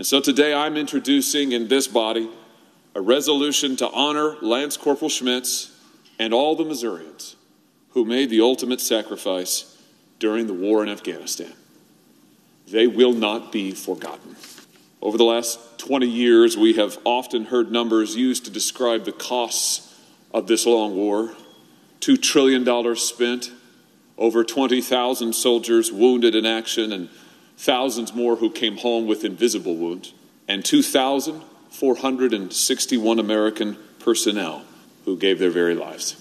And so today I'm introducing in this body a resolution to honor Lance Corporal Schmitz and all the Missourians who made the ultimate sacrifice during the war in Afghanistan. They will not be forgotten. Over the last 20 years, we have often heard numbers used to describe the costs of this long war. $2 trillion spent, over 20,000 soldiers wounded in action, and thousands more who came home with invisible wounds, and 2,461 American personnel who gave their very lives.